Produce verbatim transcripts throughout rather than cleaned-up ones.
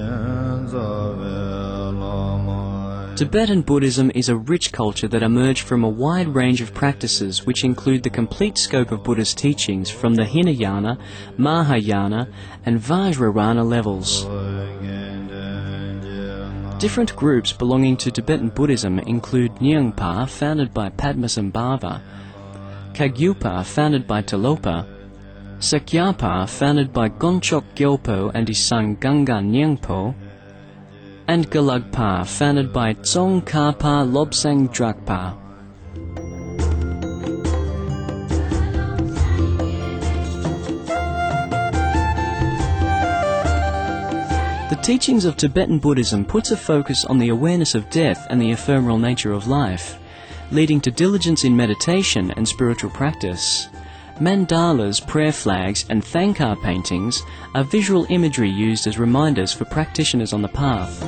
Tibetan Buddhism is a rich culture that emerged from a wide range of practices which include the complete scope of Buddha's teachings from the Hinayana, Mahayana and Vajrayana levels. Different groups belonging to Tibetan Buddhism include Nyingpa, founded by Padmasambhava, Kagyupa, founded by Tilopa, Sakyapa, founded by Gonchok Gyalpo and his son Gungan Nyingpo, and Gelugpa, founded by Tsongkhapa Lobsang Drakpa. The teachings of Tibetan Buddhism puts a focus on the awareness of death and the ephemeral nature of life, leading to diligence in meditation and spiritual practice. Mandalas, prayer flags and thankar paintings are visual imagery used as reminders for practitioners on the path.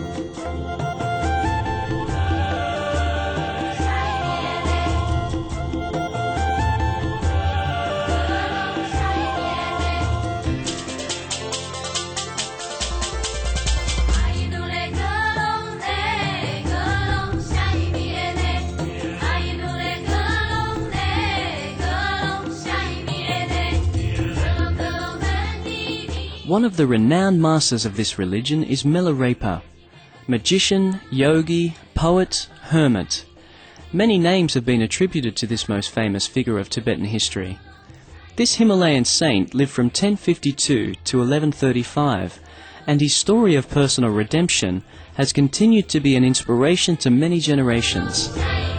One of the renowned masters of this religion is Milarepa, magician, yogi, poet, hermit. Many names have been attributed to this most famous figure of Tibetan history. This Himalayan saint lived from ten fifty-two to eleven thirty-five, and his story of personal redemption has continued to be an inspiration to many generations.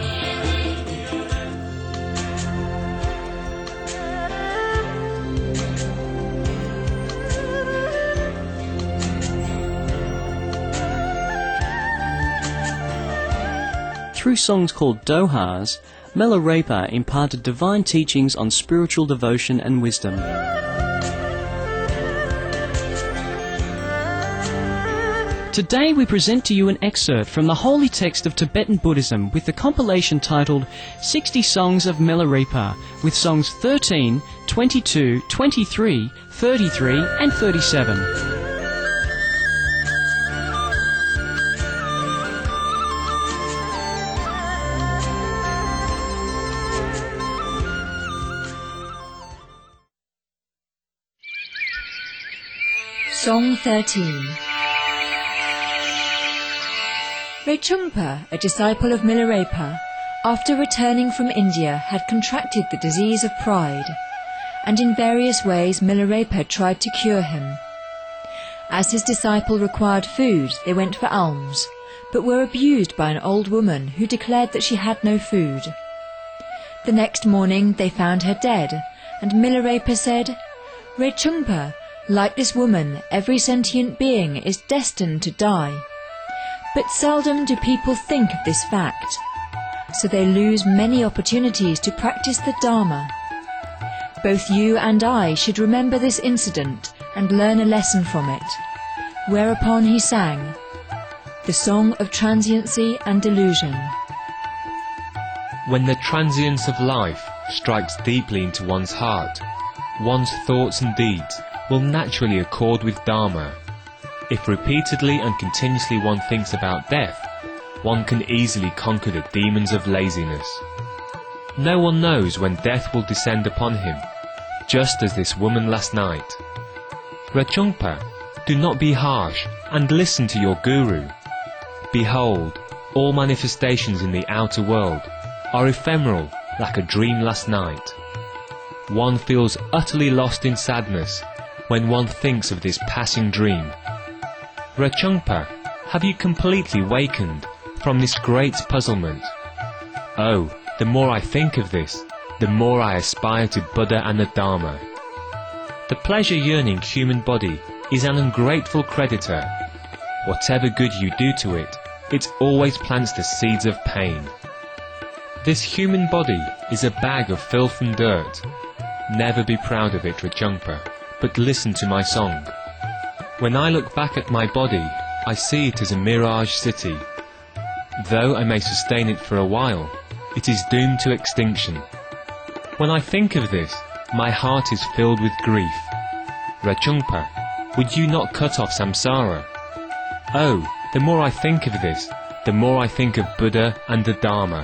Through songs called dohas, Milarepa imparted divine teachings on spiritual devotion and wisdom. Today we present to you an excerpt from the holy text of Tibetan Buddhism with the compilation titled sixty Songs of Milarepa, with songs thirteen, twenty-two, twenty-three, thirty-three and thirty-seven. Song thirteen. Rechungpa, a disciple of Milarepa, after returning from India had contracted the disease of pride, and in various ways Milarepa tried to cure him. As his disciple required food, they went for alms, but were abused by an old woman who declared that she had no food. The next morning they found her dead, and Milarepa said, "Rechungpa, like this woman, every sentient being is destined to die. But seldom do people think of this fact, so they lose many opportunities to practice the Dharma. Both you and I should remember this incident and learn a lesson from it." Whereupon he sang the Song of Transiency and Delusion. When the transience of life strikes deeply into one's heart, one's thoughts and deeds will naturally accord with Dharma. If repeatedly and continuously one thinks about death, one can easily conquer the demons of laziness. No one knows when death will descend upon him, just as this woman last night. Rechungpa, do not be harsh and listen to your guru. Behold, all manifestations in the outer world are ephemeral like a dream last night. One feels utterly lost in sadness when one thinks of this passing dream. Rechungpa, have you completely wakened from this great puzzlement? Oh, the more I think of this, the more I aspire to Buddha and the Dharma. The pleasure-yearning human body is an ungrateful creditor. Whatever good you do to it, it always plants the seeds of pain. This human body is a bag of filth and dirt. Never be proud of it, Rechungpa, but listen to my song. When I look back at my body, I see it as a mirage city. Though I may sustain it for a while, it is doomed to extinction. When I think of this, my heart is filled with grief. Rechungpa, would you not cut off samsara? Oh, the more I think of this, the more I think of Buddha and the Dharma.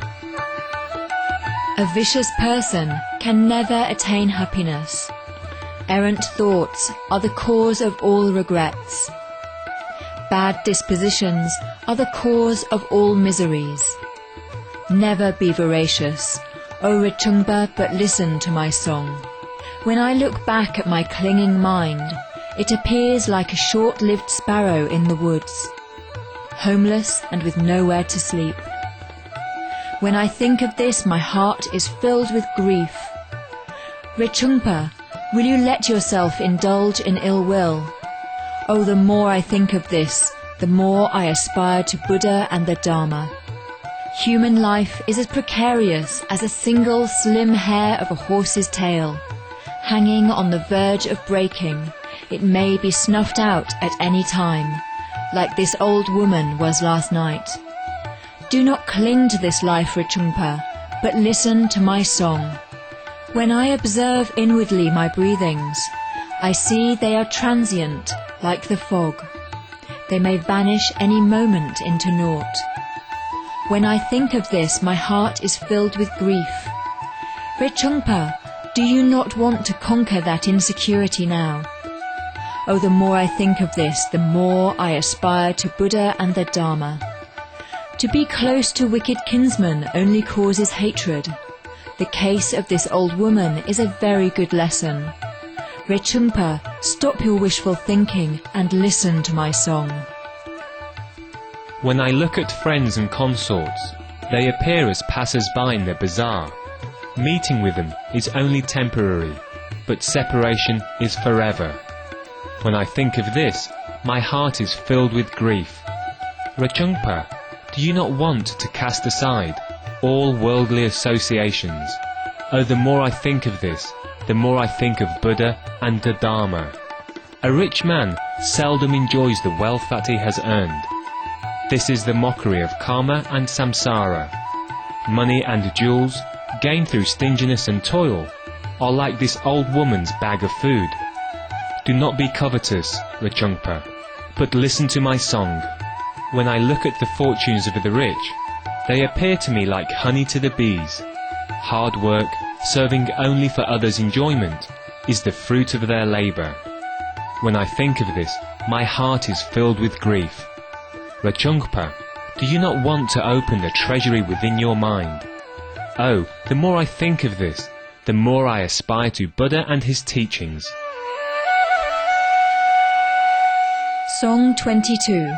A vicious person can never attain happiness. Errant thoughts are the cause of all regrets. Bad dispositions are the cause of all miseries. Never be voracious, O Ritungpa, but listen to my song. When I look back at my clinging mind, it appears like a short-lived sparrow in the woods, homeless and with nowhere to sleep. When I think of this, my heart is filled with grief. Ritungpa, will you let yourself indulge in ill will? Oh, the more I think of this, the more I aspire to Buddha and the Dharma. Human life is as precarious as a single slim hair of a horse's tail. Hanging on the verge of breaking, it may be snuffed out at any time, like this old woman was last night. Do not cling to this life, Ritungpa, but listen to my song. When I observe inwardly my breathings, I see they are transient, like the fog. They may vanish any moment into naught. When I think of this, my heart is filled with grief. Ritungpa, do you not want to conquer that insecurity now? Oh, the more I think of this, the more I aspire to Buddha and the Dharma. To be close to wicked kinsmen only causes hatred. The case of this old woman is a very good lesson. Ritungpa, stop your wishful thinking and listen to my song. When I look at friends and consorts, they appear as passers-by in the bazaar. Meeting with them is only temporary, but separation is forever. When I think of this, my heart is filled with grief. Ritungpa, do you not want to cast aside all worldly associations? Oh, the more I think of this, the more I think of Buddha and the Dharma. A rich man seldom enjoys the wealth that he has earned. This is the mockery of karma and samsara. Money and jewels, gained through stinginess and toil, are like this old woman's bag of food. Do not be covetous, Ritungpa, but listen to my song. When I look at the fortunes of the rich, they appear to me like honey to the bees. Hard work, serving only for others' enjoyment, is the fruit of their labour. When I think of this, my heart is filled with grief. Ritungpa, do you not want to open the treasury within your mind? Oh, the more I think of this, the more I aspire to Buddha and his teachings. Song twenty-two.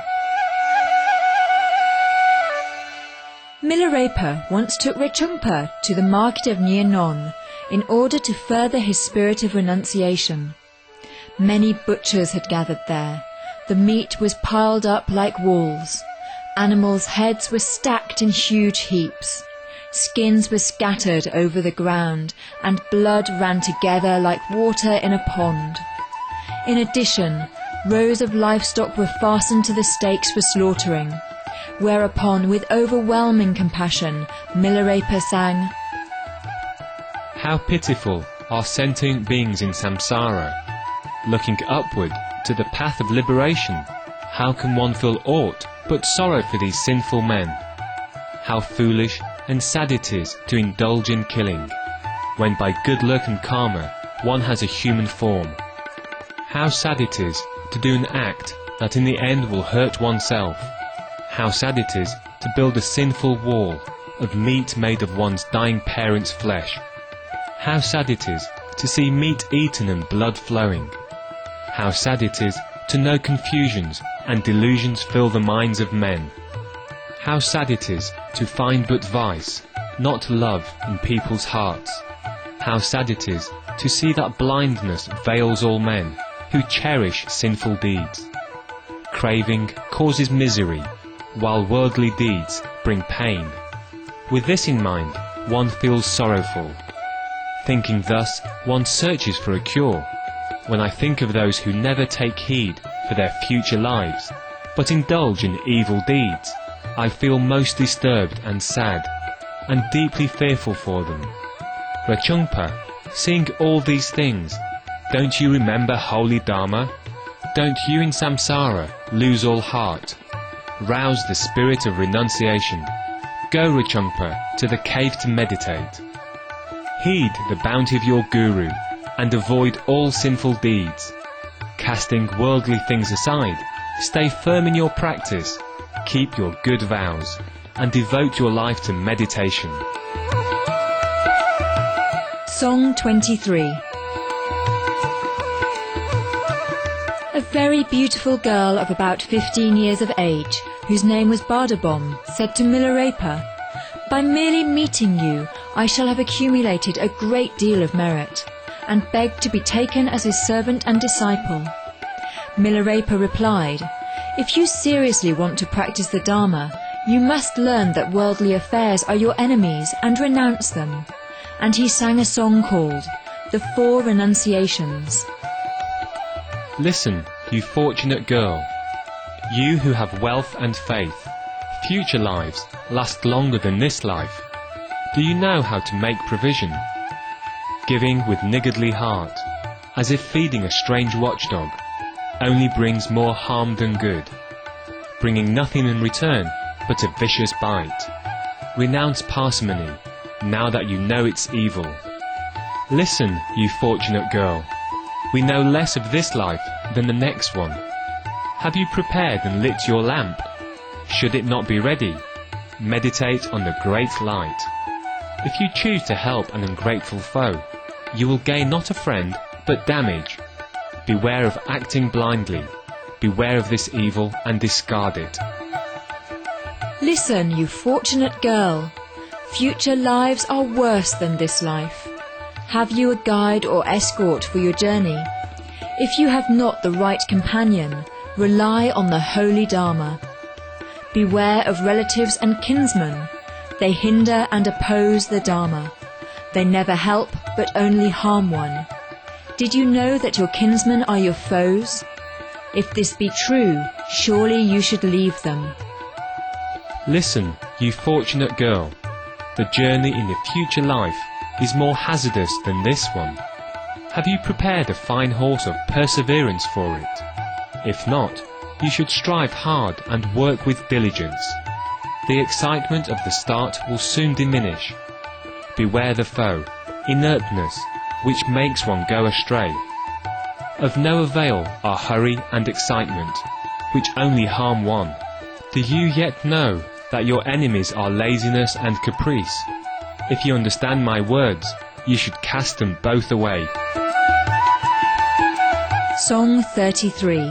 Milarepa once took Ritungpa to the market of Nyanon in order to further his spirit of renunciation. Many butchers had gathered there. The meat was piled up like walls. Animals' heads were stacked in huge heaps. Skins were scattered over the ground, and blood ran together like water in a pond. In addition, rows of livestock were fastened to the stakes for slaughtering, whereupon, with overwhelming compassion, Milarepa sang, How pitiful are sentient beings in samsara. Looking upward to the path of liberation, how can one feel aught but sorrow for these sinful men? How foolish and sad it is to indulge in killing, when by good luck and karma one has a human form. How sad it is to do an act that in the end will hurt oneself. How sad it is to build a sinful wall of meat made of one's dying parents' flesh. How sad it is to see meat eaten and blood flowing. How sad it is to know confusions and delusions fill the minds of men. How sad it is to find but vice, not love, in people's hearts. How sad it is to see that blindness veils all men who cherish sinful deeds. Craving causes misery, while worldly deeds bring pain. With this in mind, one feels sorrowful. Thinking thus, one searches for a cure. When I think of those who never take heed for their future lives, but indulge in evil deeds, I feel most disturbed and sad, and deeply fearful for them. Ritungpa, seeing all these things, don't you remember holy Dharma? don't you in samsara lose all heart. Rouse the spirit of renunciation. Go, Rechungpa, to the cave to meditate. Heed the bounty of your Guru and avoid all sinful deeds. Casting worldly things aside, stay firm in your practice, keep your good vows, and devote your life to meditation. Song twenty-three. A very beautiful girl of about fifteen years of age, whose name was Bardabom, said to Milarepa, "By merely meeting you, I shall have accumulated a great deal of merit," and begged to be taken as his servant and disciple. Milarepa replied, "If you seriously want to practice the Dharma, you must learn that worldly affairs are your enemies and renounce them." And he sang a song called The Four Renunciations. Listen, you fortunate girl, you who have wealth and faith, future lives last longer than this life. Do you know how to make provision? Giving with niggardly heart, as if feeding a strange watchdog, only brings more harm than good, bringing nothing in return but a vicious bite. Renounce parsimony, now that you know it's evil. Listen, you fortunate girl, we know less of this life than the next one. Have you prepared and lit your lamp? Should it not be ready? Meditate on the great light. If you choose to help an ungrateful foe, you will gain not a friend, but damage. Beware of acting blindly. Beware of this evil and discard it. Listen, you fortunate girl, future lives are worse than this life. Have you a guide or escort for your journey? If you have not the right companion, rely on the holy Dharma. Beware of relatives and kinsmen. They hinder and oppose the Dharma. They never help, but only harm one. Did you know that your kinsmen are your foes? If this be true, surely you should leave them. Listen, you fortunate girl, the journey in the future life is more hazardous than this one. Have you prepared a fine horse of perseverance for it? If not, you should strive hard and work with diligence. The excitement of the start will soon diminish. Beware the foe, inertness, which makes one go astray. Of no avail are hurry and excitement, which only harm one. Do you yet know that your enemies are laziness and caprice? If you understand my words, you should cast them both away. Song thirty-three.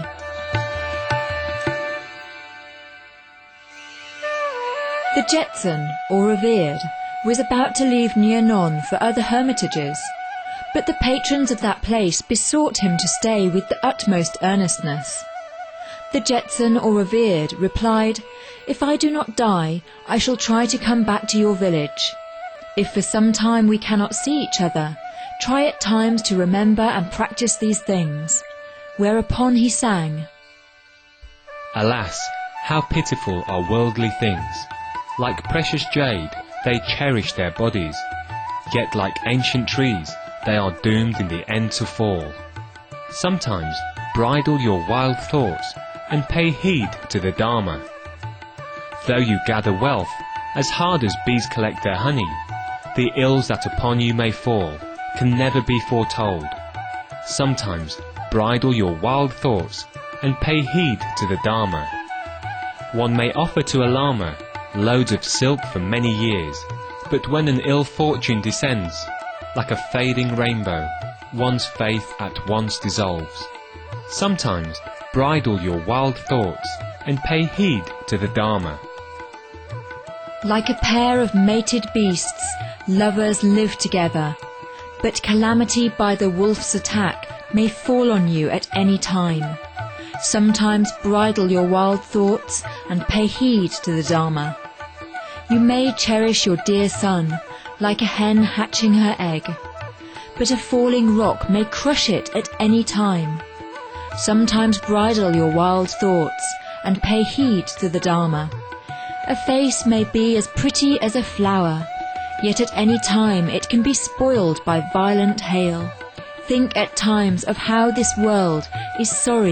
The Jetson, or revered, was about to leave Nyanon for other hermitages, but the patrons of that place besought him to stay with the utmost earnestness. The Jetson, or revered, replied, "If I do not die, I shall try to come back to your village. If for some time we cannot see each other, try at times to remember and practice these things." Whereupon he sang, Alas, how pitiful are worldly things! Like precious jade, they cherish their bodies, yet like ancient trees, they are doomed in the end to fall. Sometimes bridle your wild thoughts and pay heed to the Dharma. Though you gather wealth, as hard as bees collect their honey, the ills that upon you may fall can never be foretold. Sometimes bridle your wild thoughts and pay heed to the Dharma. One may offer to a Lama loads of silk for many years, but when an ill fortune descends, like a fading rainbow, one's faith at once dissolves. Sometimes bridle your wild thoughts and pay heed to the Dharma. Like a pair of mated beasts, lovers live together, but calamity by the wolf's attack may fall on you at any time. Sometimes bridle your wild thoughts and pay heed to the Dharma. You may cherish your dear son, like a hen hatching her egg, but a falling rock may crush it at any time. Sometimes bridle your wild thoughts and pay heed to the Dharma. A face may be as pretty as a flower, yet at any time it can be spoiled by violent hail. Think at times of how this world is sorry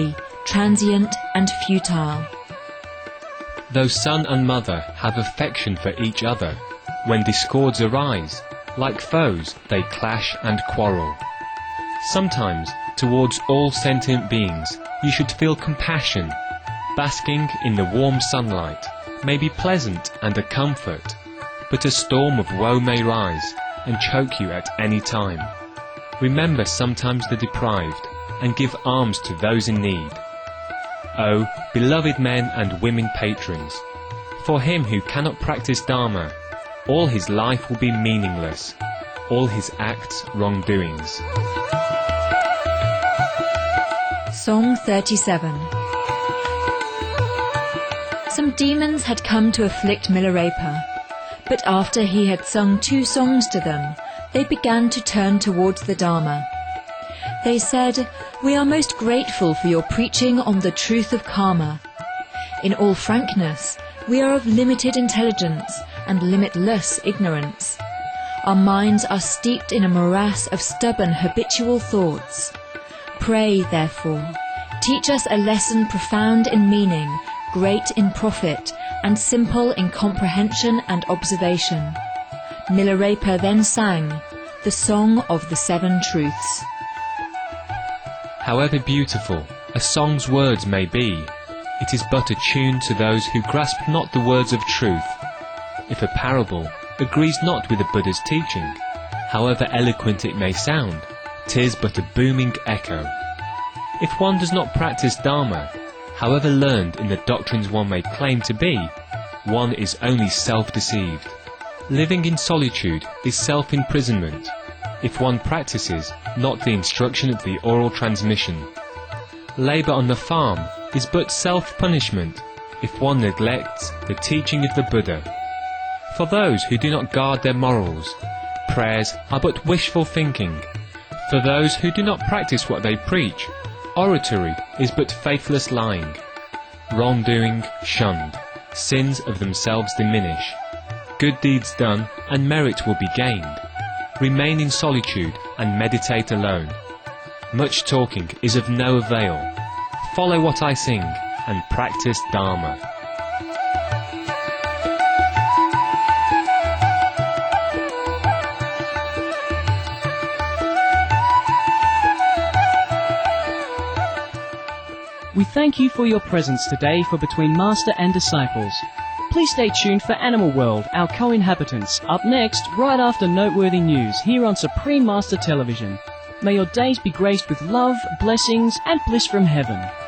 transient and futile. Though son and mother have affection for each other, when discords arise, like foes they clash and quarrel. Sometimes, towards all sentient beings, you should feel compassion. Basking in the warm sunlight may be pleasant and a comfort, but a storm of woe may rise and choke you at any time. Remember sometimes the deprived, and give alms to those in need. O beloved men and women patrons, for him who cannot practice Dharma, all his life will be meaningless, all his acts wrongdoings. Song thirty-seven. Some demons had come to afflict Milarepa, but after he had sung two songs to them, they began to turn towards the Dharma. They said, "We are most grateful for your preaching on the truth of karma. In all frankness, we are of limited intelligence and limitless ignorance. Our minds are steeped in a morass of stubborn habitual thoughts. Pray, therefore, teach us a lesson profound in meaning, great in profit, and simple in comprehension and observation." Milarepa then sang the Song of the Seven Truths. However beautiful a song's words may be, it is but a tune to those who grasp not the words of truth. If a parable agrees not with the Buddha's teaching, however eloquent it may sound, 'tis but a booming echo. If one does not practice Dharma, however learned in the doctrines one may claim to be, one is only self-deceived. Living in solitude is self-imprisonment, if one practices not the instruction of the oral transmission. Labour on the farm is but self-punishment, if one neglects the teaching of the Buddha. For those who do not guard their morals, prayers are but wishful thinking. For those who do not practice what they preach, oratory is but faithless lying. Wrongdoing shunned, sins of themselves diminish. Good deeds done, and merit will be gained. Remain in solitude and meditate alone. Much talking is of no avail. Follow what I sing and practice Dharma. We thank you for your presence today for Between Master and Disciples. Please stay tuned for Animal World, Our Co-Inhabitants, up next, right after Noteworthy News, here on Supreme Master Television. May your days be graced with love, blessings, and bliss from heaven.